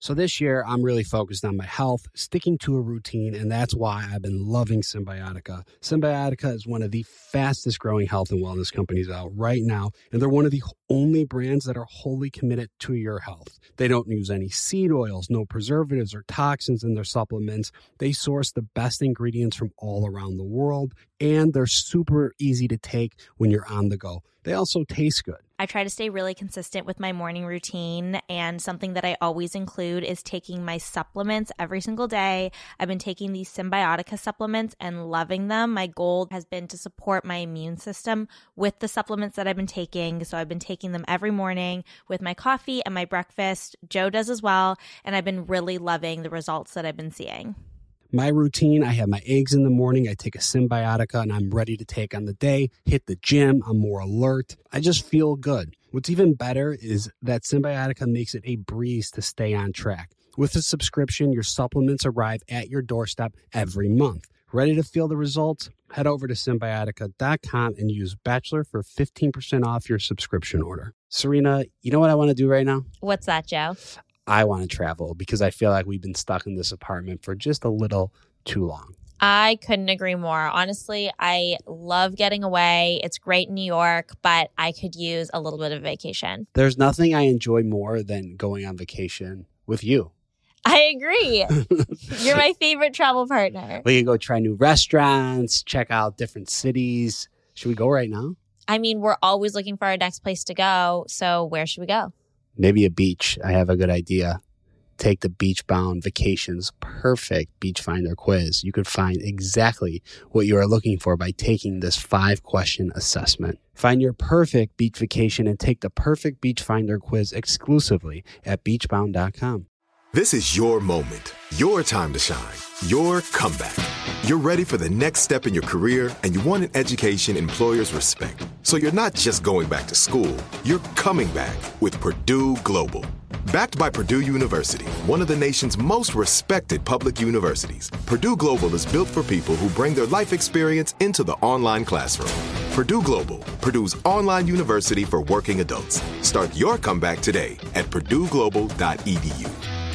So this year, I'm really focused on my health, sticking to a routine, and that's why I've been loving Symbiotica. Symbiotica is one of the fastest growing health and wellness companies out right now, and they're one of the only brands that are wholly committed to your health. They don't use any seed oils, no preservatives or toxins in their supplements. They source the best ingredients from all around the world, and they're super easy to take when you're on the go. They also taste good. I try to stay really consistent with my morning routine, and something that I always include is taking my supplements every single day. I've been taking these Symbiotica supplements and loving them. My goal has been to support my immune system with the supplements that I've been taking. So I've been taking them every morning with my coffee and my breakfast. Joe does as well, and I've been really loving the results that I've been seeing. My routine, I have my eggs in the morning, I take a Symbiotica, and I'm ready to take on the day, hit the gym, I'm more alert. I just feel good. What's even better is that Symbiotica makes it a breeze to stay on track. With a subscription, your supplements arrive at your doorstep every month. Ready to feel the results? Head over to Symbiotica.com and use Bachelor for 15% off your subscription order. Serena, you know what I want to do right now? What's that, Joe? I want to travel because I feel like we've been stuck in this apartment for just a little too long. I couldn't agree more. Honestly, I love getting away. It's great in New York, but I could use a little bit of vacation. There's nothing I enjoy more than going on vacation with you. I agree. You're my favorite travel partner. We can go try new restaurants, check out different cities. Should we go right now? I mean, we're always looking for our next place to go. So where should we go? Maybe a beach. I have a good idea. Take the Beachbound Vacations Perfect Beach Finder quiz. You could find exactly what you are looking for by taking this 5-question assessment. Find your perfect beach vacation and take the Perfect Beach Finder quiz exclusively at beachbound.com. This is your moment, your time to shine, your comeback. You're ready for the next step in your career, and you want an education employers respect. So you're not just going back to school, you're coming back with Purdue Global. Backed by Purdue University, one of the nation's most respected public universities, Purdue Global is built for people who bring their life experience into the online classroom. Purdue Global, Purdue's online university for working adults. Start your comeback today at purdueglobal.edu.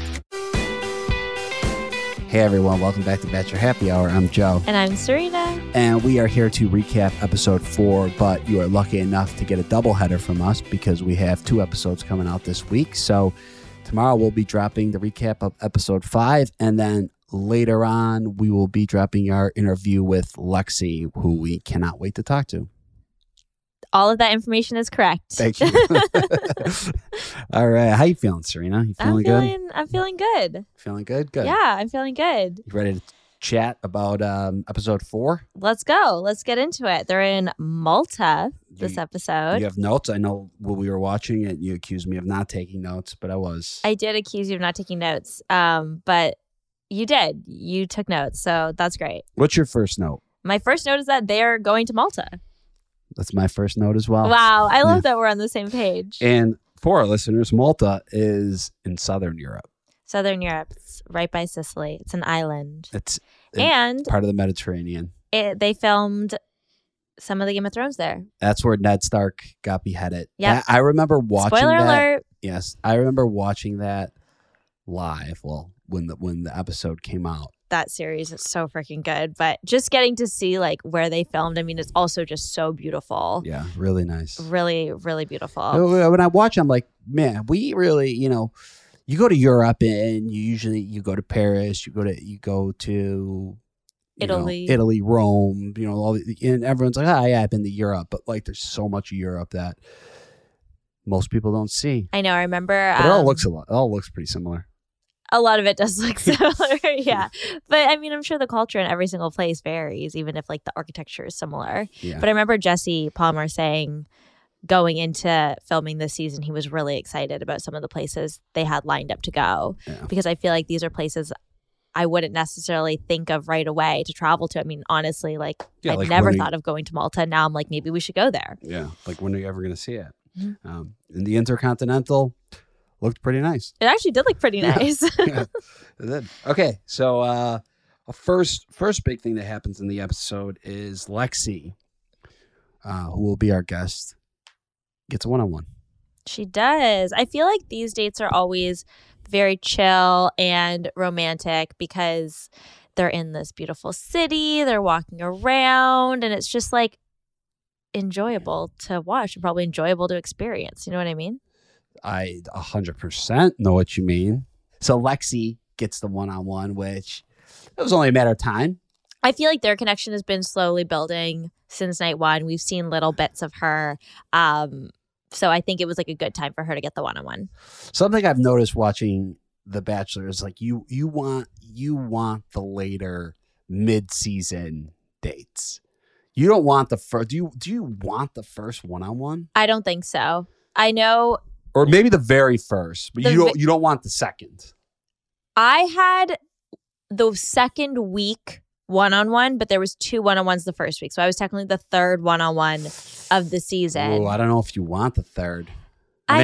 Hey everyone, welcome back to Bachelor Happy Hour. I'm Joe. And I'm Serena. And we are here to recap episode 4, but you are lucky enough to get a doubleheader from us because we have 2 episodes coming out this week. So tomorrow we'll be dropping the recap of episode 5, and then later on we will be dropping our interview with Lexi, who we cannot wait to talk to. All of that information is correct. Thank you. All right. How you feeling, Serena? You feeling good? I'm feeling good. Feeling good? Good. Yeah, I'm feeling good. You ready to chat about episode 4? Let's go. Let's get into it. They're in Malta this episode. You have notes? I know when we were watching it, you accused me of not taking notes, but I was. I did accuse you of not taking notes, but you did. You took notes, so that's great. What's your first note? My first note is that they're going to Malta. That's my first note as well. Wow. I love that we're on the same page. And for our listeners, Malta is in Southern Europe. Southern Europe. It's right by Sicily. It's an island. It's and part of the Mediterranean. They filmed some of the Game of Thrones there. That's where Ned Stark got beheaded. Yeah. I remember watching Spoiler that. alert. Yes. I remember watching that live. Well, when the episode came out. That series is so freaking good, but just getting to see like where they filmed, I mean, it's also just so beautiful. Yeah, really nice. Really, really beautiful. When I watch, I'm like, man, we really, you go to Europe and you go to Paris, you go to Italy, Rome, and everyone's like, yeah, I've been to Europe, but like, there's so much of Europe that most people don't see. I know. I remember, but it all looks pretty similar. A lot of it does look similar, yeah. But I mean, I'm sure the culture in every single place varies, even if like the architecture is similar. Yeah. But I remember Jesse Palmer saying going into filming this season, he was really excited about some of the places they had lined up to go. Yeah. Because I feel like these are places I wouldn't necessarily think of right away to travel to. I mean, honestly, I'd never thought of going to Malta. Now I'm like, maybe we should go there. Yeah. Like, when are you ever going to see it? Mm-hmm. In the Intercontinental, looked pretty nice. It actually did look pretty nice. Yeah, it did. Okay, so a first big thing that happens in the episode is Lexi, who will be our guest, gets a one-on-one. She does. I feel like these dates are always very chill and romantic because they're in this beautiful city. They're walking around and it's just like enjoyable to watch and probably enjoyable to experience. You know what I mean? I 100% know what you mean. So Lexi gets the one-on-one, which it was only a matter of time. I feel like their connection has been slowly building since night one. We've seen little bits of her. So I think it was like a good time for her to get the one-on-one. Something I've noticed watching The Bachelor is like you want the later mid-season dates. You don't want the first. Do you want the first one-on-one? I don't think so. I know, or maybe the very first, but you don't want the second. I had the second week one-on-one, but there was 2 one-on-ones the first week. So I was technically the third one-on-one of the season. Oh, I don't know if you want the third. I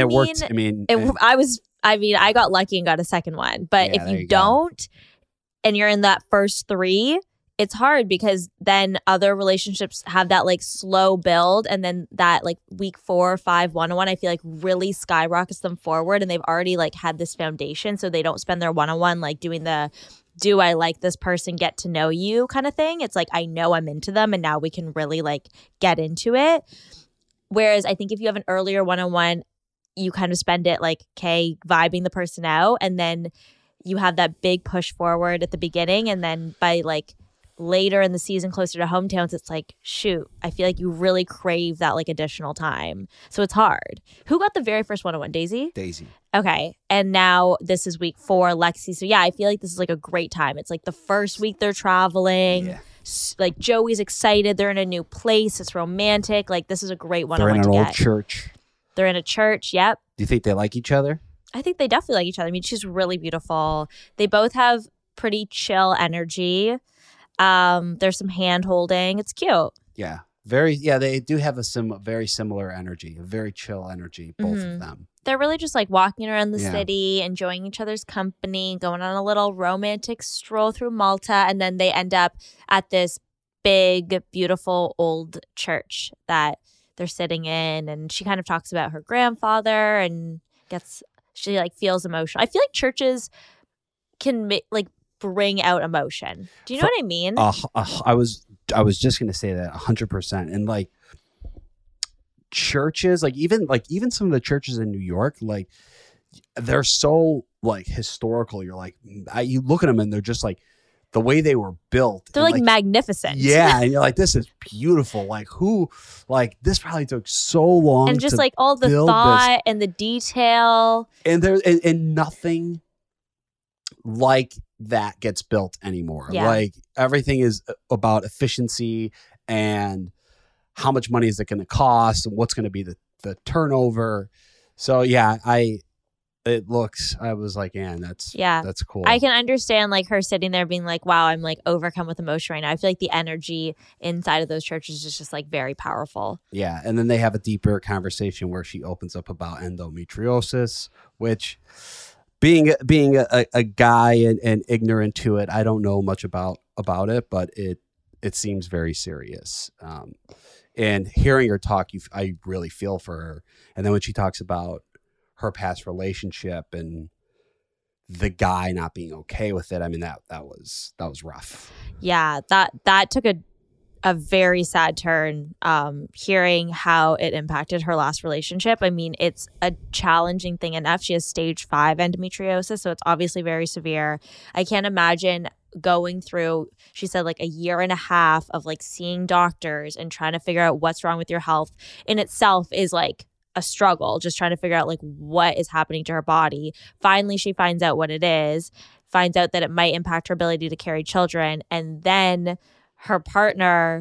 got lucky and got a second one. But if you don't, and you're in that first 3, it's hard because then other relationships have that like slow build, and then that like week 4 or 5 one-on-one, I feel like really skyrockets them forward, and they've already like had this foundation, so they don't spend their one-on-one like doing the do I like this person, get to know you kind of thing. It's like, I know I'm into them and now we can really like get into it. Whereas I think if you have an earlier one-on-one, you kind of spend it like, okay, vibing the person out, and then you have that big push forward at the beginning, and then by like later in the season, closer to hometowns, it's like, shoot, I feel like you really crave that like additional time. So it's hard. Who got the very first one-on-one? Daisy? Daisy. Okay. And now this is week 4, Lexi. So yeah, I feel like this is like a great time. It's like the first week they're traveling. Yeah. Like Joey's excited. They're in a new place. It's romantic. Like this is a great one-on-one to get. They're in an old church. They're in a church. Yep. Do you think they like each other? I think they definitely like each other. I mean, she's really beautiful. They both have pretty chill energy. There's some hand holding. It's cute. Yeah. They do have a very similar energy, a very chill energy, both of them. They're really just like walking around the city, enjoying each other's company, going on a little romantic stroll through Malta, and then they end up at this big, beautiful old church that they're sitting in, and she kind of talks about her grandfather and she like feels emotional. I feel like churches can like bring out emotion. Do you know what I mean? I was just going to say that 100%. And like churches, like even some of the churches in New York, like they're so like historical. You're like, you look at them and they're just like the way they were built. They're like magnificent. Yeah. And you're like, this is beautiful. Like this probably took so long. And just like all the thought and the detail. And and nothing like that gets built anymore. Yeah. Like everything is about efficiency and how much money is it going to cost and what's going to be the turnover. So yeah, I was like, man, that's cool. I can understand like her sitting there being like, wow, I'm like overcome with emotion right now. I feel like the energy inside of those churches is just like very powerful. Yeah. And then they have a deeper conversation where she opens up about endometriosis, which being a guy and ignorant to it, I don't know much about it, but it seems very serious. And hearing her talk, I really feel for her. And then when she talks about her past relationship and the guy not being okay with it, I mean that was rough. Yeah, that took a very sad turn. Hearing how it impacted her last relationship. I mean, it's a challenging thing enough. She has stage 5 endometriosis, so it's obviously very severe. I can't imagine going through, she said, like a year and a half of like seeing doctors and trying to figure out what's wrong with your health in itself is like a struggle, just trying to figure out like what is happening to her body. Finally, she finds out what it is, finds out that it might impact her ability to carry children, and then her partner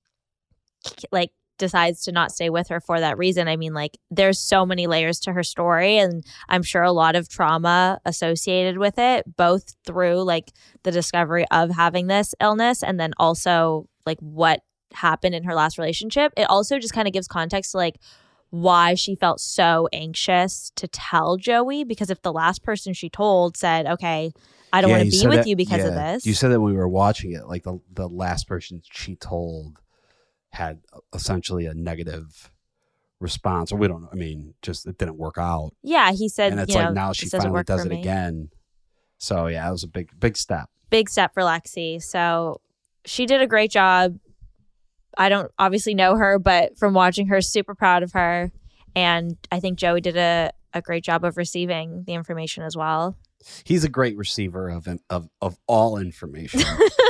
like decides to not stay with her for that reason. I mean, like there's so many layers to her story, and I'm sure a lot of trauma associated with it, both through like the discovery of having this illness and then also like what happened in her last relationship. It also just kind of gives context to like why she felt so anxious to tell Joey, because if the last person she told said, okay, I don't want to be with you because of this. You said that when we were watching it, like the last person she told had essentially a negative response, or we don't know. I mean, just it didn't work out. Yeah, he said, and it's like now she finally does it again. So yeah, it was a big step. Big step for Lexi. So she did a great job. I don't obviously know her, but from watching her, super proud of her. And I think Joey did a great job of receiving the information as well. He's a great receiver of all information.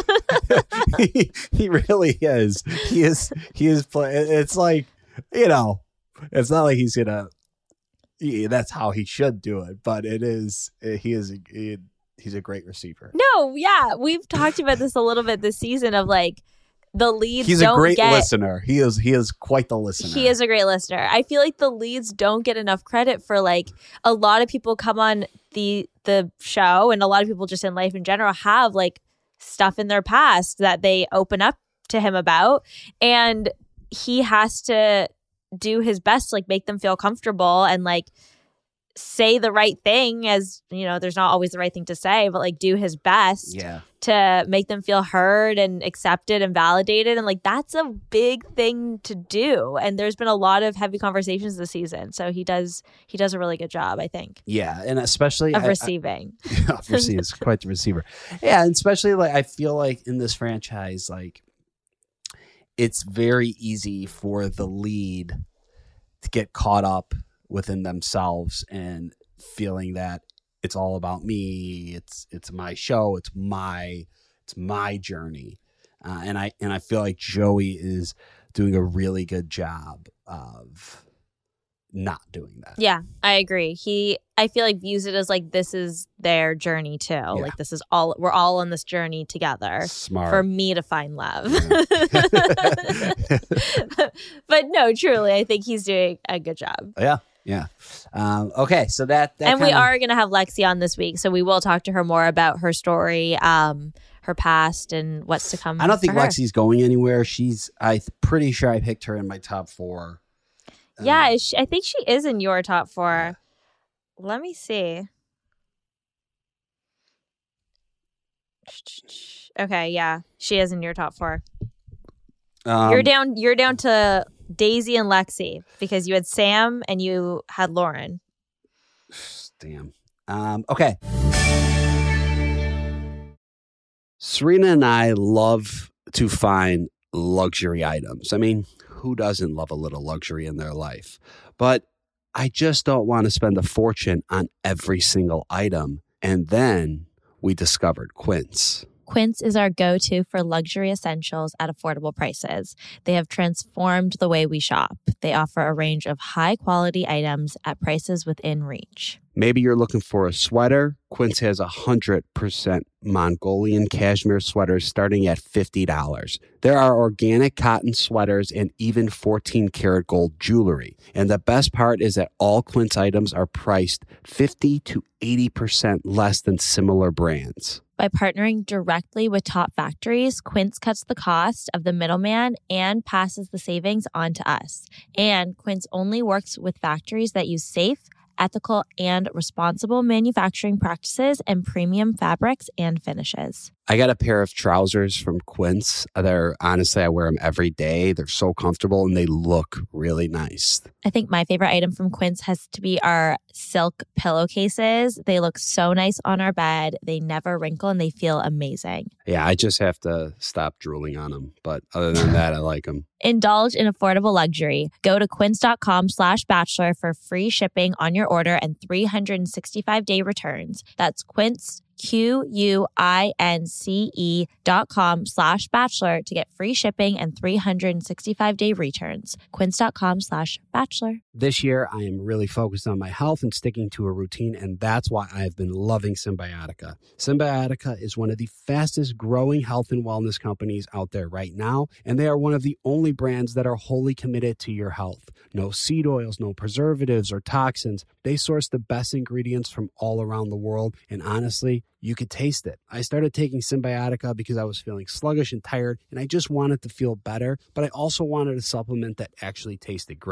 he really is. He is. It's like, it's not like he's gonna. That's how he should do it, but it is. He's a great receiver. No, yeah, we've talked about this a little bit this season of like the leads. He's a great listener. He is quite the listener. He is a great listener. I feel like the leads don't get enough credit for like a lot of people come on the show, and a lot of people just in life in general have like stuff in their past that they open up to him about, and he has to do his best to like make them feel comfortable and like say the right thing, as there's not always the right thing to say, but like do his best to make them feel heard and accepted and validated. And like that's a big thing to do, and there's been a lot of heavy conversations this season, so he does a really good job, I think. Yeah, and especially of receiving. He's quite the receiver. Yeah, and especially like I feel like in this franchise, like it's very easy for the lead to get caught up within themselves and feeling that it's all about me. It's my show. It's my journey. And I feel like Joey is doing a really good job of not doing that. Yeah, I agree. I feel like views it as like this is their journey too. Yeah. Like this is we're all on this journey together. Smart. For me to find love. Yeah. But no, truly, I think he's doing a good job. Yeah. Yeah. Okay. So that and we are going to have Lexi on this week, so we will talk to her more about her story, her past, and what's to come. I don't think Lexi's going anywhere. I'm pretty sure I picked her in my top 4. Yeah, I think she is in your top 4. Yeah. Let me see. Okay, yeah, she is in your top 4. You're down to Daisy and Lexi because you had Sam and you had Lauren. Damn. Okay. Serena and I love to find luxury items. I mean, who doesn't love a little luxury in their life? But I just don't want to spend a fortune on every single item. And then we discovered Quince. Quince is our go-to for luxury essentials at affordable prices. They have transformed the way we shop. They offer a range of high-quality items at prices within reach. Maybe you're looking for a sweater. Quince has 100% Mongolian cashmere sweaters starting at $50. There are organic cotton sweaters and even 14-karat gold jewelry. And the best part is that all Quince items are priced 50 to 80% less than similar brands. By partnering directly with top factories, Quince cuts the cost of the middleman and passes the savings on to us. And Quince only works with factories that use safe, ethical, and responsible manufacturing practices and premium fabrics and finishes. I got a pair of trousers from Quince. Honestly, I wear them every day. They're so comfortable and they look really nice. I think my favorite item from Quince has to be our silk pillowcases. They look so nice on our bed. They never wrinkle and they feel amazing. Yeah, I just have to stop drooling on them. But other than that, I like them. Indulge in affordable luxury. Go to quince.com/bachelor for free shipping on your order and 365-day returns. That's Quince, QUINCE.com/bachelor to get free shipping and 365-day returns. Quince.com/bachelor. This year, I am really focused on my health and sticking to a routine, and that's why I've been loving Symbiotica. Symbiotica is one of the fastest growing health and wellness companies out there right now, and they are one of the only brands that are wholly committed to your health. No seed oils, no preservatives or toxins. They source the best ingredients from all around the world, and honestly, you could taste it. I started taking Symbiotica because I was feeling sluggish and tired, and I just wanted to feel better, but I also wanted a supplement that actually tasted great.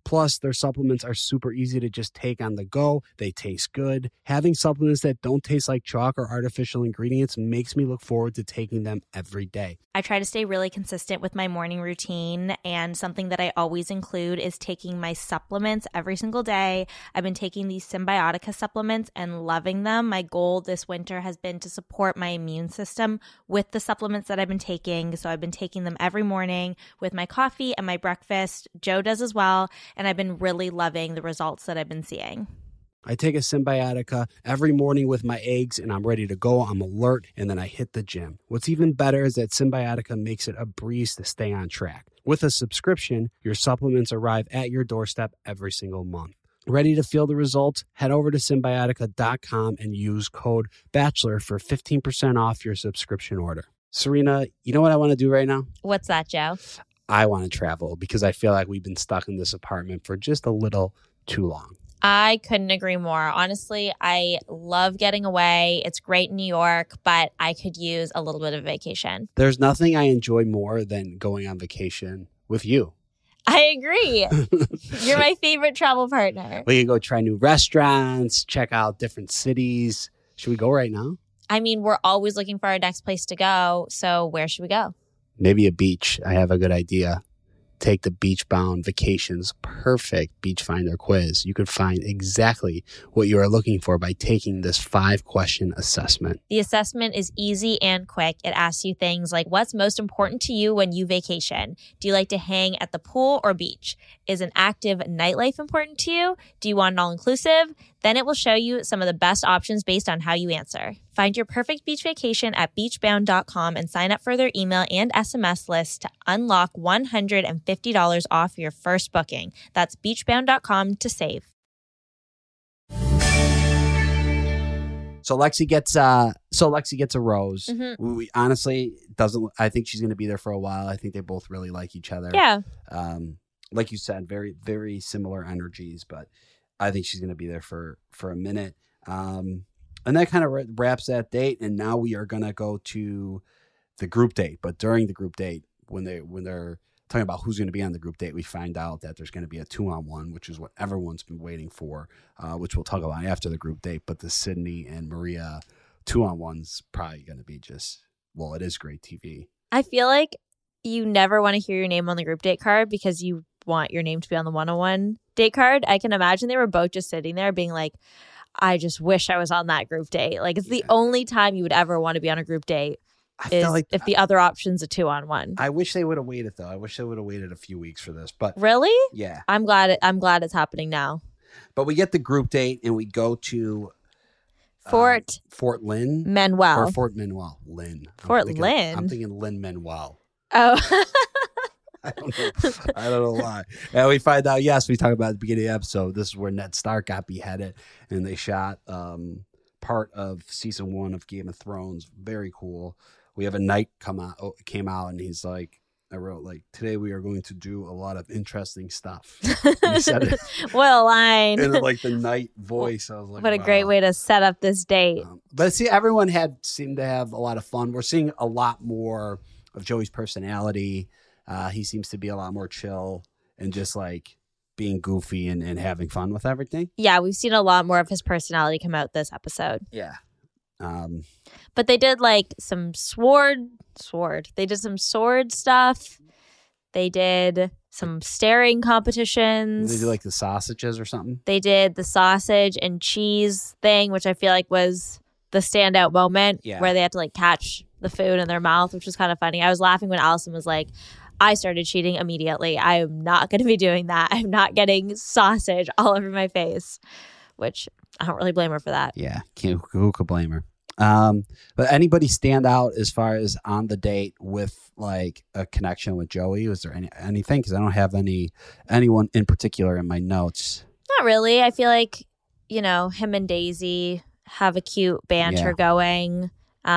Plus, their supplements are super easy to just take on the go. They taste good. Having supplements that don't taste like chalk or artificial ingredients makes me look forward to taking them every day. I try to stay really consistent with my morning routine, and something that I always include is taking my supplements every single day. I've been taking these Symbiotica supplements and loving them. My goal this winter has been to support my immune system with the supplements that I've been taking. So I've been taking them every morning with my coffee and my breakfast. Joe does as well. And I've been really loving the results that I've been seeing. I take a Symbiotica every morning with my eggs and I'm ready to go. I'm alert and then I hit the gym. What's even better is that Symbiotica makes it a breeze to stay on track. With a subscription, your supplements arrive at your doorstep every single month. Ready to feel the results? Head over to Symbiotica.com and use code BACHELOR for 15% off your subscription order. Serena, you know what I want to do right now? What's that, Joe? I want to travel because I feel like we've been stuck in this apartment for just a little too long. I couldn't agree more. Honestly, I love getting away. It's great in New York, but I could use a little bit of vacation. There's nothing I enjoy more than going on vacation with you. I agree. You're my favorite travel partner. We can go try new restaurants, check out different cities. Should we go right now? I mean, we're always looking for our next place to go. So where should we go? Maybe a beach. I have a good idea. Take the Beachbound Vacations Perfect Beach Finder quiz. You can find exactly what you are looking for by taking this 5-question assessment. The assessment is easy and quick. It asks you things like, what's most important to you when you vacation? Do you like to hang at the pool or beach? Is an active nightlife important to you? Do you want an all-inclusive? Then it will show you some of the best options based on how you answer. Find your perfect beach vacation at beachbound.com and sign up for their email and SMS list to unlock $150 off your first booking. That's beachbound.com to save. So Lexi gets a rose. Mm-hmm. We honestly doesn't. I think she's going to be there for a while. I think they both really like each other. Yeah. Like you said, very very similar energies, but I think she's going to be there for a minute. And that kind of wraps that date. And now we are going to go to the group date. But during the group date, when they're talking about who's going to be on the group date, we find out that there's going to be a 2-on-1, which is what everyone's been waiting for, which we'll talk about after the group date. But the Sydney and Maria 2-on-1's probably going to be it is great TV. I feel like you never want to hear your name on the group date card because you want your name to be on the 1-on-1 date card. I can imagine they were both just sitting there being like, I just wish I was on that group date. Like, it's the only time you would ever want to be on a group date if the other option's a 2-on-1. I wish they would have waited, though. I wish they would have waited a few weeks for this. But really? Yeah. I'm glad it's happening now. But we get the group date and we go to Fort Lynn. Manuel. Or Fort Manuel. Lynn. Lynn? I'm thinking Lynn Manuel. Oh. I don't know why. And we find out, yes, we talked about at the beginning of the episode, this is where Ned Stark got beheaded, and they shot part of season 1 of Game of Thrones. Very cool. We have a knight came out, and he's like, I wrote, like, today we are going to do a lot of interesting stuff. He said it. What a line. In like the knight voice. I was like, what a great way to set up this date. But see, everyone seemed to have a lot of fun. We're seeing a lot more of Joey's personality. He seems to be a lot more chill and just like being goofy and having fun with everything. Yeah, we've seen a lot more of his personality come out this episode. Yeah. But they did like some sword. They did some sword stuff. They did some staring competitions. They do like the sausages or something. They did the sausage and cheese thing, which I feel like was the standout moment where they had to like catch the food in their mouth, which was kind of funny. I was laughing when Allison was like, I started cheating immediately. I am not going to be doing that. I'm not getting sausage all over my face, which I don't really blame her for that. Yeah, who could blame her? But anybody stand out as far as on the date with like a connection with Joey? Was there anything? Because I don't have anyone in particular in my notes. Not really. I feel like, him and Daisy have a cute banter going.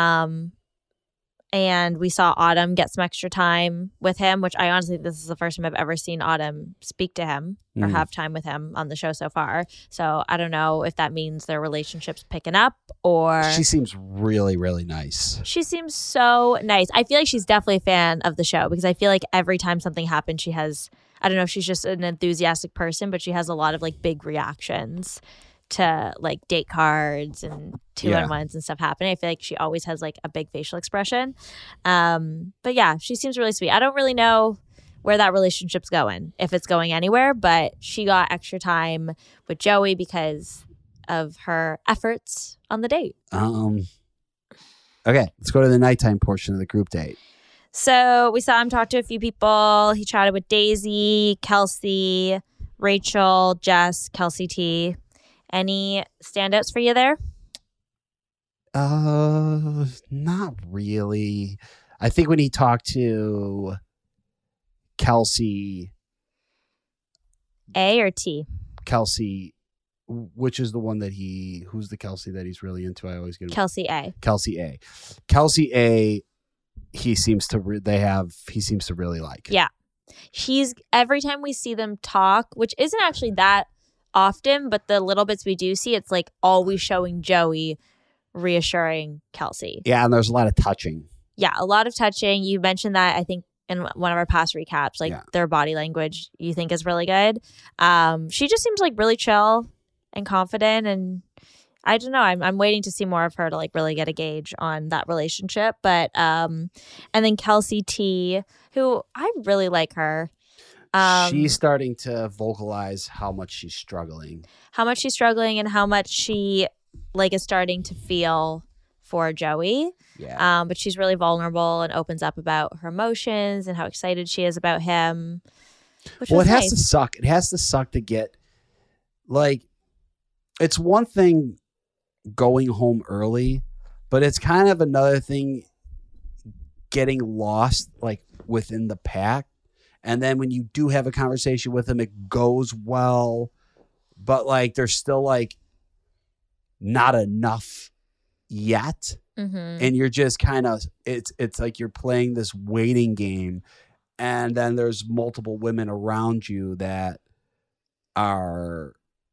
And we saw Autumn get some extra time with him, which I honestly, this is the first time I've ever seen Autumn speak to him or have time with him on the show so far. So I don't know if that means their relationship's picking up or... She seems really, really nice. She seems so nice. I feel like she's definitely a fan of the show because I feel like every time something happens, she has I don't know if she's just an enthusiastic person, but she has a lot of like big reactions to like date cards and 2-on-1s and stuff happening. I feel like she always has like a big facial expression. But yeah, she seems really sweet. I don't really know where that relationship's going, if it's going anywhere, but she got extra time with Joey because of her efforts on the date. Okay, let's go to the nighttime portion of the group date. So we saw him talk to a few people. He chatted with Daisy, Kelsey, Rachel, Jess, Kelsey T. Any standouts for you there? Not really. I think when he talked to Kelsey. A or T? Kelsey, which is the one that who's the Kelsey that he's really into? I always get him. Kelsey A. Kelsey A. Kelsey A. He seems to really like. Yeah. Every time we see them talk, which isn't actually that often, but the little bits we do see, it's like always showing Joey reassuring Kelsey. Yeah, and there's a lot of touching. Yeah, a lot of touching. You mentioned that, I think, in one of our past recaps, like their body language you think is really good. She just seems like really chill and confident, and I don't know. I'm waiting to see more of her to like really get a gauge on that relationship. But and then Kelsey T, who I really like her. She's starting to vocalize how much she's struggling. And how much she like is starting to feel for Joey. Yeah. But she's really vulnerable and opens up about her emotions and how excited she is about him. Which it has nice. To suck. It has to suck to get like, it's one thing going home early, but it's kind of another thing getting lost like within the pack. And then when you do have a conversation with him, it goes well, but like there's still like not enough yet. Mm-hmm. And you're just kind of, it's like you're playing this waiting game, and then there's multiple women around you that are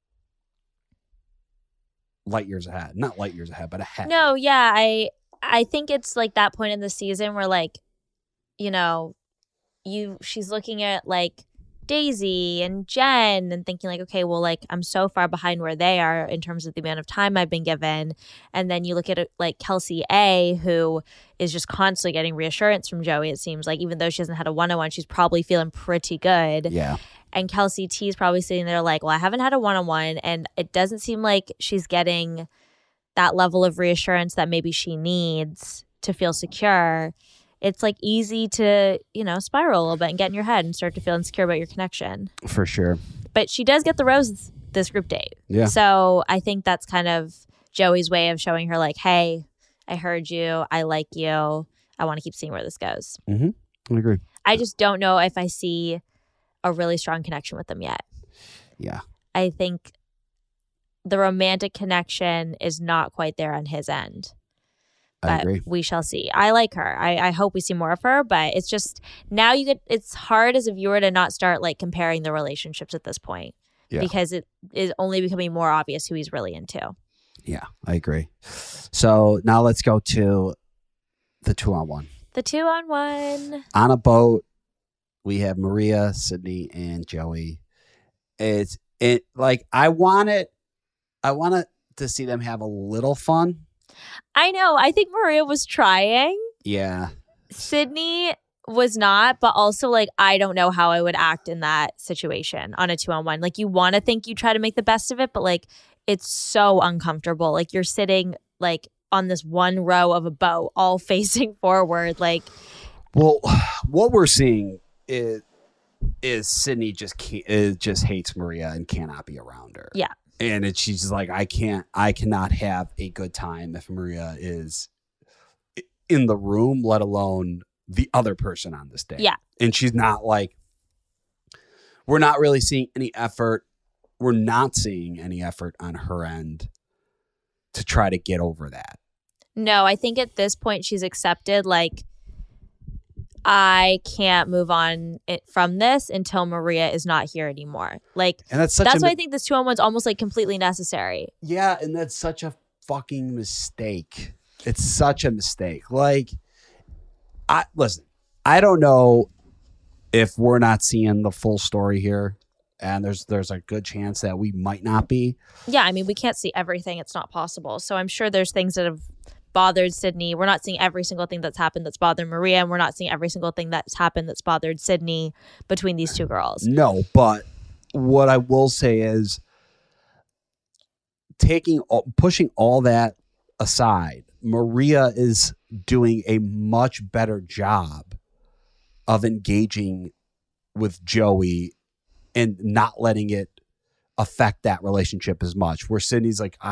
light years ahead. Not light years ahead, but ahead. No, yeah. I think it's like that point in the season where like, you know, she's looking at like Daisy and Jen and thinking like, okay, well, like I'm so far behind where they are in terms of the amount of time I've been given. And then you look at it like Kelsey A, who is just constantly getting reassurance from Joey. It seems like even though she hasn't had a 1-on-1, she's probably feeling pretty good. Yeah. And Kelsey T is probably sitting there like, well, I haven't had a 1-on-1, and it doesn't seem like she's getting that level of reassurance that maybe she needs to feel secure. It's like easy to, you know, spiral a little bit and get in your head and start to feel insecure about your connection. For sure. But she does get the rose this group date. Yeah. So I think that's kind of Joey's way of showing her like, hey, I heard you. I like you. I want to keep seeing where this goes. Mm-hmm. I agree. I just don't know if I see a really strong connection with them yet. Yeah. I think the romantic connection is not quite there on his end. But I agree. We shall see. I like her. I hope we see more of her, but it's just now it's hard as a viewer to not start like comparing the relationships at this point because it is only becoming more obvious who he's really into. Yeah, I agree. So now let's go to the 2-on-1. The 2-on-1. On a boat, we have Maria, Sydney, and Joey. I want to see them have a little fun. I know. I think Maria was trying. Yeah. Sydney was not, but also like I don't know how I would act in that situation on a 2-on-1. Like you want to think you try to make the best of it, but like it's so uncomfortable. Like you're sitting like on this one row of a boat, all facing forward. Like, well, what we're seeing is Sydney just hates Maria and cannot be around her. Yeah. And she's just like, I cannot have a good time if Maria is in the room, let alone the other person on this day. Yeah. And she's not like, we're not really seeing any effort. We're not seeing any effort on her end to try to get over that. No, I think at this point she's accepted, like, I can't move on from this until Maria is not here anymore. Like, and that's why I think this 2-on-1's almost like completely necessary. Yeah, and that's such a fucking mistake. It's such a mistake. Like, I don't know if we're not seeing the full story here, and there's a good chance that we might not be. Yeah, I mean, we can't see everything. It's not possible. So I'm sure there's things that have bothered Sydney. We're not seeing every single thing that's happened that's bothered Maria, and we're not seeing every single thing that's happened that's bothered Sydney between these two girls. No, but what I will say is pushing all that aside, Maria is doing a much better job of engaging with Joey and not letting it affect that relationship as much. Where Sydney's like,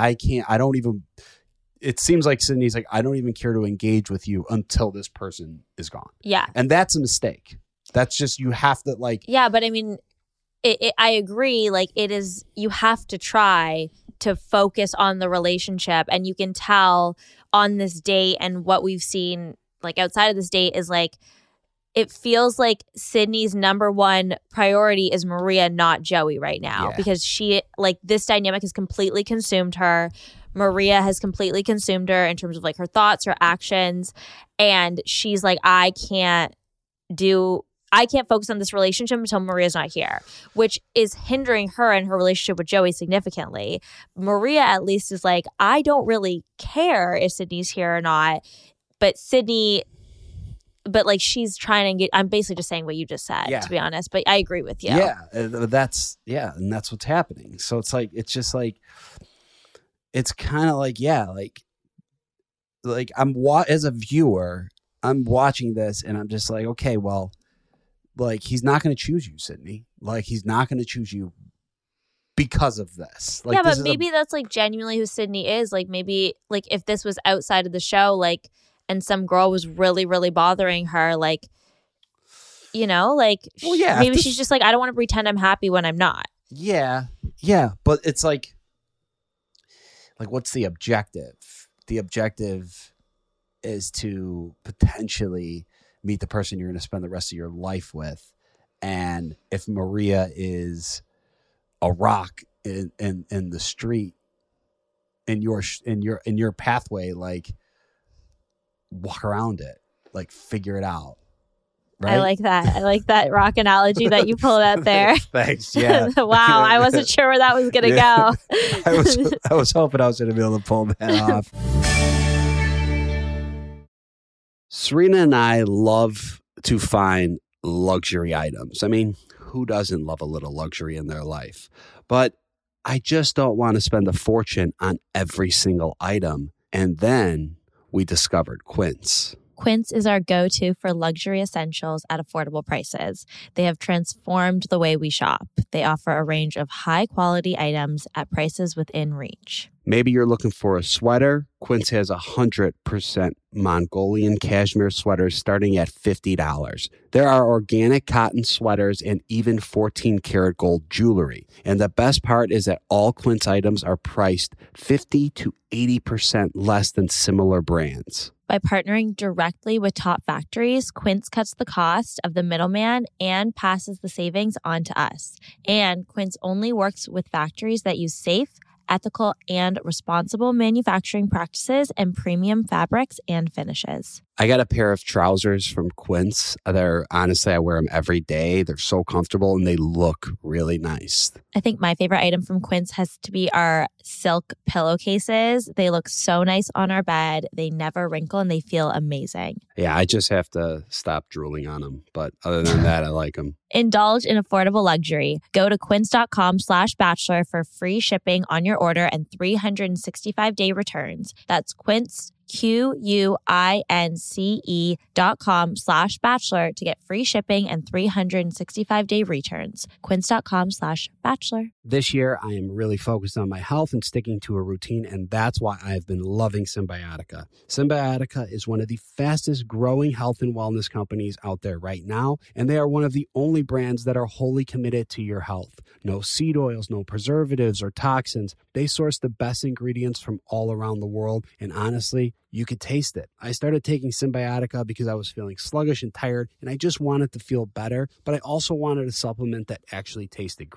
it seems like Sydney's like, I don't even care to engage with you until this person is gone. Yeah. And that's a mistake. That's just, you have to like. Yeah, but I mean, I agree. Like, it is, you have to try to focus on the relationship. And you can tell on this date, and what we've seen like outside of this date is like, it feels like Sydney's number one priority is Maria, not Joey right now. Yeah. Because she, like, this dynamic has completely consumed her. Maria has completely consumed her in terms of like her thoughts, her actions. And she's like, I can't focus on this relationship until Maria's not here, which is hindering her and her relationship with Joey significantly. Maria at least is like, I don't really care if Sydney's here or not, but like, she's trying to get, I'm basically just saying what you just said, to be honest, but I agree with you. Yeah, and that's what's happening. So it's like, it's just like, it's kind of like, like as a viewer, I'm watching this and I'm just like, okay, well, like, he's not going to choose you, Sydney. Like, he's not going to choose you because of this. Like, yeah, but maybe that's like genuinely who Sydney is. Like, maybe like if this was outside of the show, like, and some girl was really, really bothering her, like, you know, like, well, yeah, maybe she's just like, I don't want to pretend I'm happy when I'm not. Yeah. Yeah. But it's like, what's the objective? The objective is to potentially meet the person you're going to spend the rest of your life with. And if Maria is a rock in the street, in your pathway, like, walk around it, like, figure it out. Right? I like that rock analogy that you pulled out there. Thanks. Yeah. Wow. I wasn't sure where that was going to go. I was hoping I was going to be able to pull that off. Serena and I love to find luxury items. I mean, who doesn't love a little luxury in their life? But I just don't want to spend a fortune on every single item. And then we discovered Quince. Quince is our go-to for luxury essentials at affordable prices. They have transformed the way we shop. They offer a range of high-quality items at prices within reach. Maybe you're looking for a sweater. Quince has 100% Mongolian cashmere sweaters starting at $50. There are organic cotton sweaters and even 14-karat gold jewelry. And the best part is that all Quince items are priced 50 to 80% less than similar brands. By partnering directly with top factories, Quince cuts the cost of the middleman and passes the savings on to us. And Quince only works with factories that use safe, ethical, and responsible manufacturing practices and premium fabrics and finishes. I got a pair of trousers from Quince. Honestly, I wear them every day. They're so comfortable and they look really nice. I think my favorite item from Quince has to be our silk pillowcases. They look so nice on our bed. They never wrinkle and they feel amazing. Yeah, I just have to stop drooling on them. But other than that, I like them. Indulge in affordable luxury. Go to quince.com/bachelor for free shipping on your order and 365-day returns. That's Quince, QUINCE.com/bachelor to get free shipping and 365-day returns. Quince.com/bachelor. This year, I am really focused on my health and sticking to a routine, and that's why I've been loving Symbiotica. Symbiotica is one of the fastest growing health and wellness companies out there right now, and they are one of the only brands that are wholly committed to your health. No seed oils, no preservatives or toxins. They source the best ingredients from all around the world, and honestly, you could taste it. I started taking Symbiotica because I was feeling sluggish and tired, and I just wanted to feel better, but I also wanted a supplement that actually tasted great.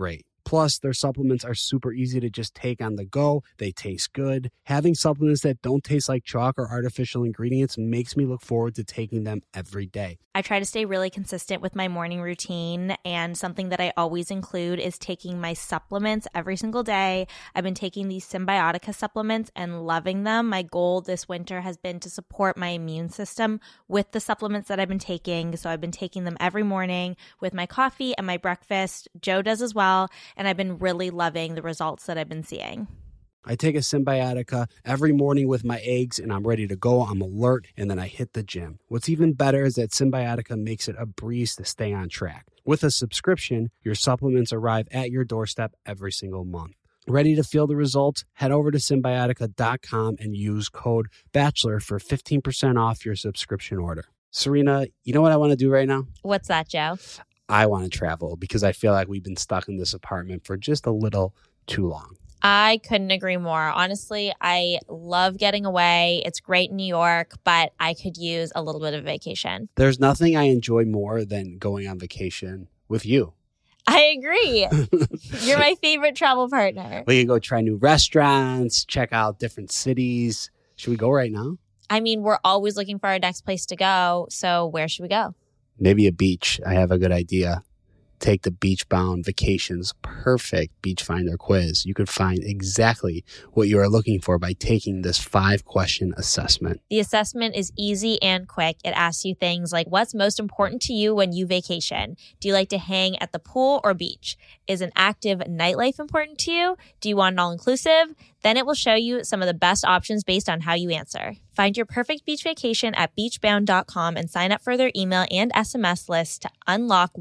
Plus, their supplements are super easy to just take on the go. They taste good. Having supplements that don't taste like chalk or artificial ingredients makes me look forward to taking them every day. I try to stay really consistent with my morning routine, and something that I always include is taking my supplements every single day. I've been taking these Symbiotica supplements and loving them. My goal this winter has been to support my immune system with the supplements that I've been taking. So I've been taking them every morning with my coffee and my breakfast. Joe does as well. And I've been really loving the results that I've been seeing. I take a Symbiotica every morning with my eggs and I'm ready to go. I'm alert and then I hit the gym. What's even better is that Symbiotica makes it a breeze to stay on track. With a subscription, your supplements arrive at your doorstep every single month. Ready to feel the results? Head over to Symbiotica.com and use code BACHELOR for 15% off your subscription order. Serena, you know what I want to do right now? What's that, Joe? I want to travel because I feel like we've been stuck in this apartment for just a little too long. I couldn't agree more. Honestly, I love getting away. It's great in New York, but I could use a little bit of vacation. There's nothing I enjoy more than going on vacation with you. I agree. You're my favorite travel partner. We can go try new restaurants, check out different cities. Should we go right now? I mean, we're always looking for our next place to go. So where should we go? Maybe a beach. I have a good idea. Take the Beachbound Vacations Perfect Beach Finder quiz. You could find exactly what you are looking for by taking this 5-question assessment. The assessment is easy and quick. It asks you things like, what's most important to you when you vacation? Do you like to hang at the pool or beach? Is an active nightlife important to you? Do you want an all-inclusive? Then it will show you some of the best options based on how you answer. Find your perfect beach vacation at beachbound.com and sign up for their email and SMS list to unlock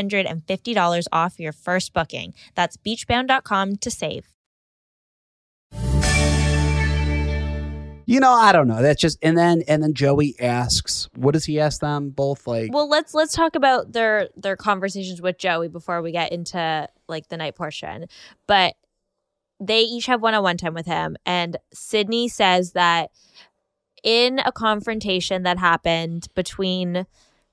$150 off your first booking. That's beachbound.com to save. You know, I don't know. That's just and then Joey asks, what does he ask them both like? Well, let's talk about their conversations with Joey before we get into like the night portion. But they each have one-on-one time with him, and Sydney says that in a confrontation that happened between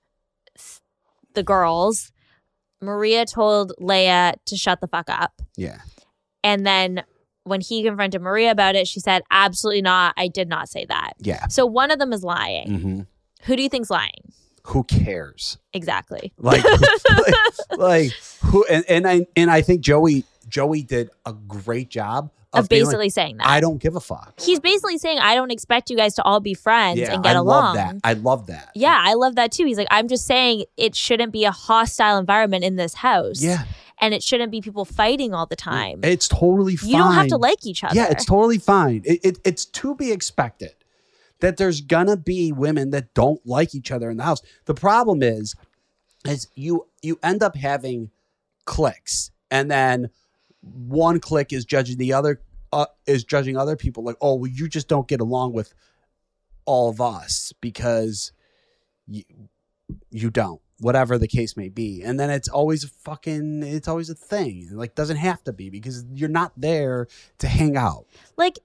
the girls, Maria told Leia to shut the fuck up. Yeah. And then when he confronted Maria about it, she said, absolutely not. I did not say that. Yeah. So one of them is lying. Mm-hmm. Who do you think's lying? Who cares? Exactly. Like who? And I think Joey did a great job of basically saying that. I don't give a fuck. He's basically saying, I don't expect you guys to all be friends and get along. I love that. Yeah, I love that too. He's like, I'm just saying it shouldn't be a hostile environment in this house. Yeah. And it shouldn't be people fighting all the time. It's totally fine. You don't have to like each other. Yeah, it's totally fine. It's to be expected that there's gonna be women that don't like each other in the house. The problem is you end up having cliques, and then one clique is judging the other, is judging other people like, oh, well, you just don't get along with all of us because you don't, whatever the case may be. And then it's always a thing. It like doesn't have to be because you're not there to hang out. Like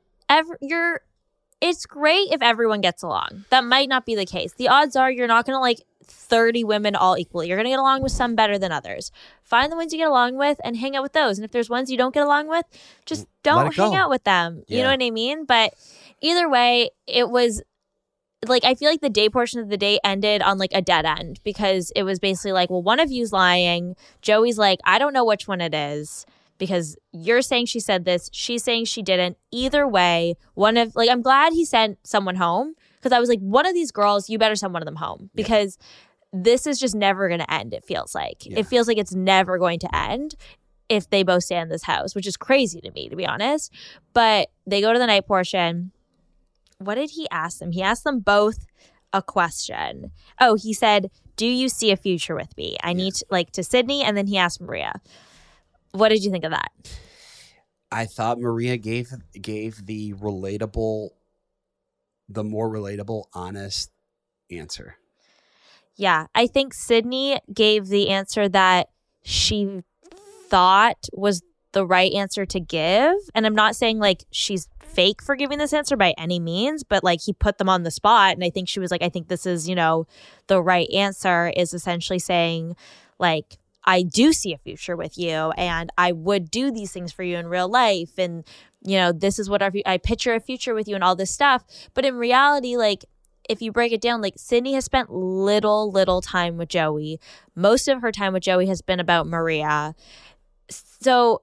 it's great if everyone gets along. That might not be the case. The odds are you're not going to like 30 women all equally. You're going to get along with some better than others. Find the ones you get along with and hang out with those. And if there's ones you don't get along with, just don't hang out with them. Yeah. You know what I mean? But either way, it was like, I feel like the day portion of the day ended on like a dead end because it was basically like, well, one of you's lying. Joey's like, I don't know which one it is because you're saying she said this. She's saying she didn't. Either way, I'm glad he sent someone home. Because I was like, one of these girls, you better send one of them home. Because this is just never going to end, it feels like. Yeah. It feels like it's never going to end if they both stay in this house, which is crazy to me, to be honest. But they go to the night portion. What did he ask them? He asked them both a question. Oh, he said, do you see a future with me? I need to Sydney, and then he asked Maria. What did you think of that? I thought Maria gave the more relatable, honest answer. Yeah, I think Sydney gave the answer that she thought was the right answer to give. And I'm not saying like she's fake for giving this answer by any means, but like he put them on the spot. And I think she was like, I think this is, the right answer, is essentially saying like, I do see a future with you and I would do these things for you in real life. And, you know, this is what I picture a future with you and all this stuff. But in reality, like, if you break it down, like Sydney has spent little time with Joey. Most of her time with Joey has been about Maria. So,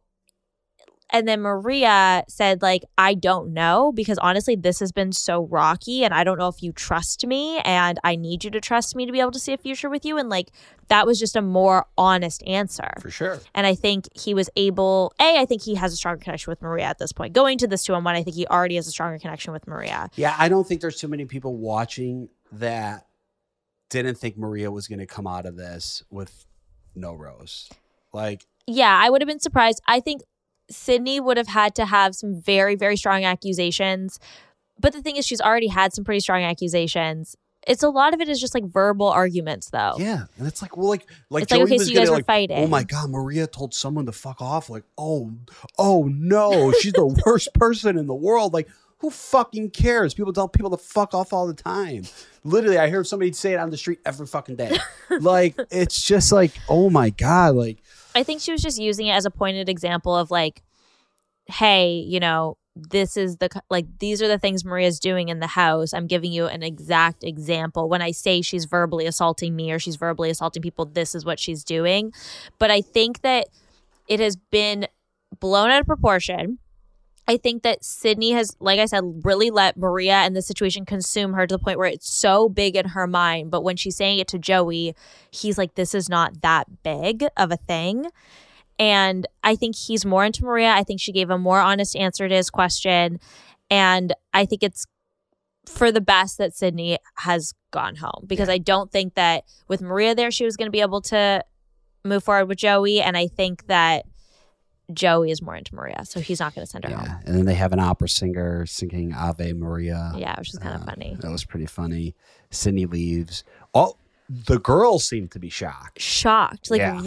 and then Maria said, like, I don't know, because honestly, this has been so rocky and I don't know if you trust me and I need you to trust me to be able to see a future with you. And like, that was just a more honest answer. For sure. And I think he was able, I think he has a stronger connection with Maria at this point. Going to this 2-on-1, I think he already has a stronger connection with Maria. Yeah, I don't think there's too many people watching that didn't think Maria was going to come out of this with no rose. Like, yeah, I would have been surprised. I think Sydney would have had to have some very, very strong accusations. But the thing is, she's already had some pretty strong accusations. It's a lot of it is just like verbal arguments, though. Yeah. And it's like, well, like it's Joey like, okay, was so you guys gonna, were like, fighting. Oh my God, Maria told someone to fuck off. Like, oh no, she's the worst person in the world. Like, who fucking cares? People tell people to fuck off all the time. Literally, I hear somebody say it on the street every fucking day. Like, it's just like, oh my God. Like, I think she was just using it as a pointed example of like, hey, you know, this is these are the things Maria's doing in the house. I'm giving you an exact example. When I say she's verbally assaulting me or she's verbally assaulting people, this is what she's doing. But I think that it has been blown out of proportion. I think that Sydney has, like I said, really let Maria and the situation consume her to the point where it's so big in her mind. But when she's saying it to Joey, he's like, this is not that big of a thing. And I think he's more into Maria. I think she gave a more honest answer to his question. And I think it's for the best that Sydney has gone home. Because I don't think that with Maria there, she was going to be able to move forward with Joey. And I think that Joey is more into Maria, so he's not going to send her home. And then they have an opera singer singing Ave Maria. Yeah, which is kind of funny. That was pretty funny. Sydney leaves. All the girls seem to be shocked.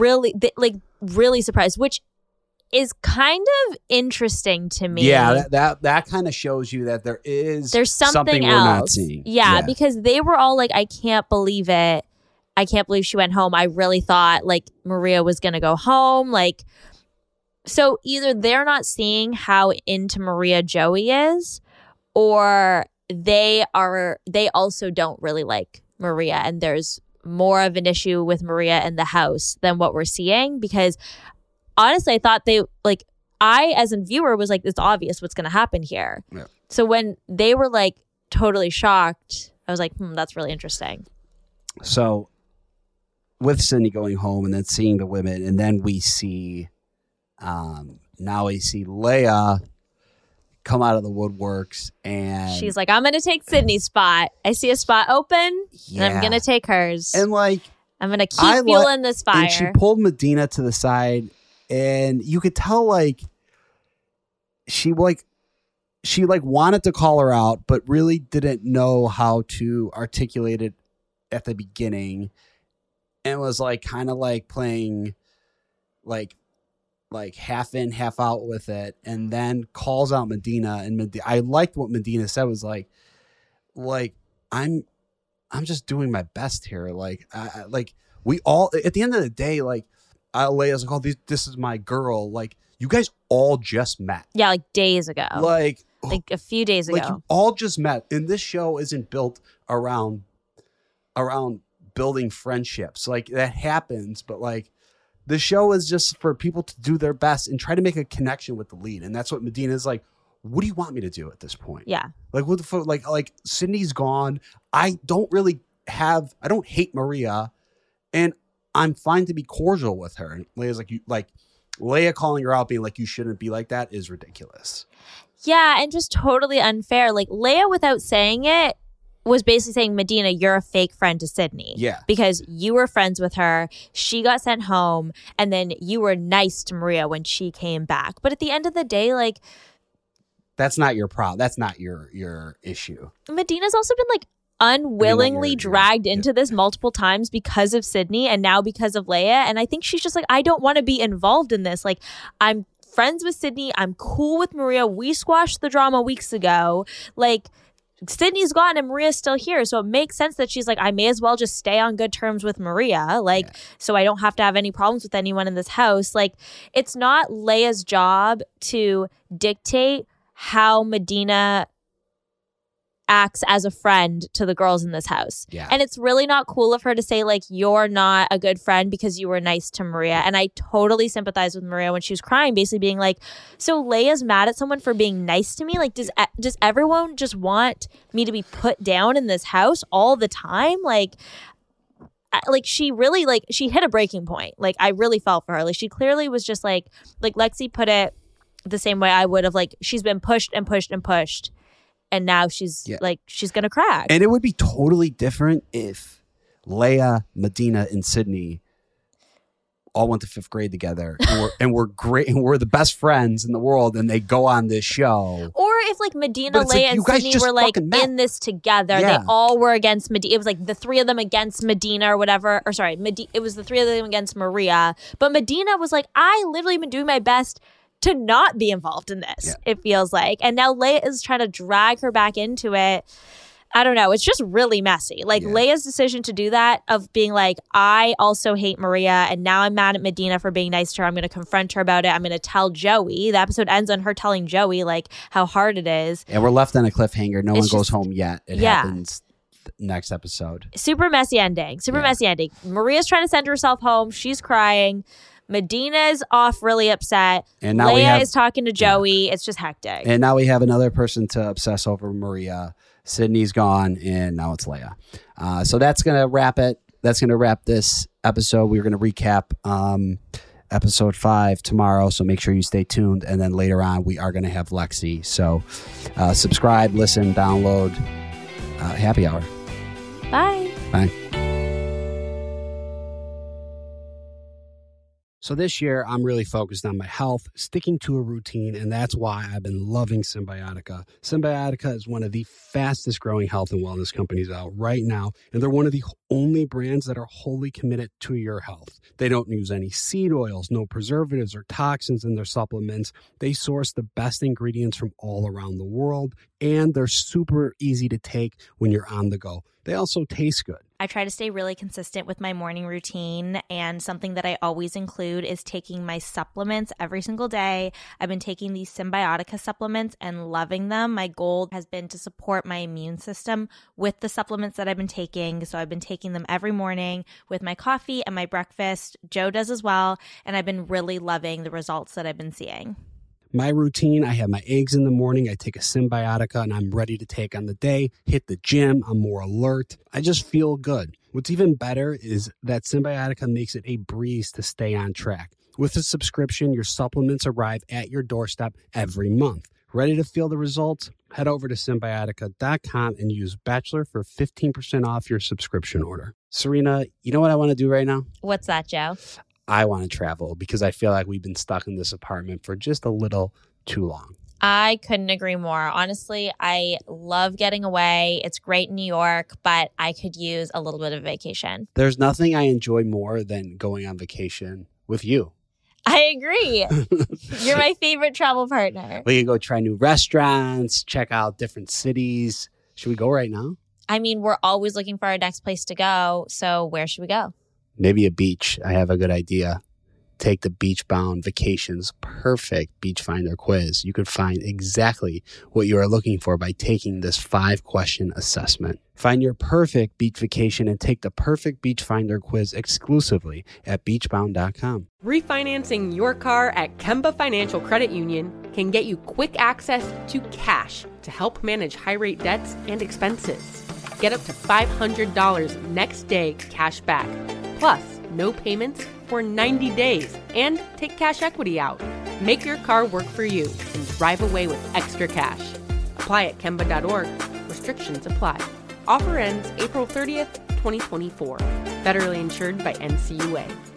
Really surprised, which is kind of interesting to me. Yeah, that kind of shows you that there's something else we're not seeing. Yeah, because they were all like, I can't believe it. I can't believe she went home. I really thought like Maria was going to go home. Like, so either they're not seeing how into Maria Joey is, or they also don't really like Maria, and there's more of an issue with Maria in the house than what we're seeing. Because honestly, I thought I as a viewer was like, it's obvious what's going to happen here. Yeah. So when they were like totally shocked, I was like, that's really interesting. So with Sydney going home and then seeing the women, and then we see Leia come out of the woodworks, and she's like, I'm going to take Sydney's spot. I see a spot open, and I'm going to take hers. And like, I'm going to keep fueling this fire. And she pulled Medina to the side, and you could tell like she wanted to call her out, but really didn't know how to articulate it at the beginning, and was like kind of like playing like half in, half out with it, and then calls out Medina. And I liked what Medina said, was like I'm just doing my best here. Like we all, at the end of the day, like Leia's like, oh, this is my girl. Like, you guys all just met. Yeah, like days ago. Like a few days ago. Like, you all just met. And this show isn't built around building friendships. Like, that happens, but like, the show is just for people to do their best and try to make a connection with the lead. And that's what Medina is like, what do you want me to do at this point? Yeah. Like, what the fuck? Like Sydney's gone. I don't hate Maria, and I'm fine to be cordial with her. And Leia's like, Leia calling her out, being like, you shouldn't be like that, is ridiculous. Yeah. And just totally unfair. Like, Leia, without saying it, was basically saying, Medina, you're a fake friend to Sydney. Yeah. Because you were friends with her. She got sent home. And then you were nice to Maria when she came back. But at the end of the day, like, that's not your problem. That's not your issue. Medina's also been like unwillingly dragged into this multiple times because of Sydney, and now because of Leia. And I think she's just like, I don't want to be involved in this. Like, I'm friends with Sydney. I'm cool with Maria. We squashed the drama weeks ago. Like, Sydney's gone and Maria's still here. So it makes sense that she's like, I may as well just stay on good terms with Maria. So I don't have to have any problems with anyone in this house. Like, it's not Leia's job to dictate how Medina acts as a friend to the girls in this house. Yeah. And it's really not cool of her to say, like, you're not a good friend because you were nice to Maria. And I totally sympathize with Maria when she was crying, basically being like, so Leia's mad at someone for being nice to me? Like, does everyone just want me to be put down in this house all the time? Like she really, like, she hit a breaking point. Like, I really felt for her. Like, she clearly was just like Lexi put it the same way I would have, like, she's been pushed and pushed and pushed. And now she's like, she's going to crack. And it would be totally different if Leia, Medina, and Sydney all went to 5th grade together and we're great and we're the best friends in the world and they go on this show. Or if like Medina, Leia, and Sydney were like in this together. Yeah. They all were against Medina. It was like the 3 of them against Medina or whatever. Or sorry, it was the 3 of them against Maria. But Medina was like, I literally been doing my best to not be involved in this, it feels like. And now Leia is trying to drag her back into it. I don't know. It's just really messy. Like, Leia's decision to do that, of being like, I also hate Maria, and now I'm mad at Medina for being nice to her. I'm going to confront her about it. I'm going to tell Joey. The episode ends on her telling Joey, like, how hard it is. And we're left on a cliffhanger. No one goes home yet. It happens next episode. Super messy ending. Messy ending. Maria's trying to send herself home. She's crying. Medina's off really upset. And now Leia is talking to Joey. It's just hectic. And now we have another person to obsess over Maria. Sydney's gone, and now it's Leia. So that's going to wrap it. That's going to wrap this episode. We're going to recap episode 5 tomorrow, so make sure you stay tuned. And then later on, we are going to have Lexi. So subscribe, listen, download. Happy hour. Bye. Bye. So this year, I'm really focused on my health, sticking to a routine, and that's why I've been loving Symbiotica. Symbiotica is one of the fastest growing health and wellness companies out right now, and they're one of the only brands that are wholly committed to your health. They don't use any seed oils, no preservatives or toxins in their supplements. They source the best ingredients from all around the world, and they're super easy to take when you're on the go. They also taste good. I try to stay really consistent with my morning routine, and something that I always include is taking my supplements every single day. I've been taking these Symbiotica supplements and loving them. My goal has been to support my immune system with the supplements that I've been taking. So I've been taking them every morning with my coffee and my breakfast. Joe does as well, and I've been really loving the results that I've been seeing. My routine, I have my eggs in the morning, I take a Symbiotica, and I'm ready to take on the day, hit the gym, I'm more alert. I just feel good. What's even better is that Symbiotica makes it a breeze to stay on track. With a subscription, your supplements arrive at your doorstep every month. Ready to feel the results? Head over to Symbiotica.com and use Bachelor for 15% off your subscription order. Serena, you know what I want to do right now? What's that, Joe? I want to travel because I feel like we've been stuck in this apartment for just a little too long. I couldn't agree more. Honestly, I love getting away. It's great in New York, but I could use a little bit of vacation. There's nothing I enjoy more than going on vacation with you. I agree. You're my favorite travel partner. We can go try new restaurants, check out different cities. Should we go right now? I mean, we're always looking for our next place to go. So where should we go? Maybe a beach. I have a good idea. Take the Beachbound Vacations Perfect Beach Finder quiz. You could find exactly what you are looking for by taking this 5-question assessment. Find your perfect beach vacation and take the Perfect Beach Finder quiz exclusively at beachbound.com. Refinancing your car at Kemba Financial Credit Union can get you quick access to cash to help manage high-rate debts and expenses. Get up to $500 next day cash back. Plus, no payments for 90 days and take cash equity out. Make your car work for you and drive away with extra cash. Apply at Kemba.org. Restrictions apply. Offer ends April 30th, 2024. Federally insured by NCUA.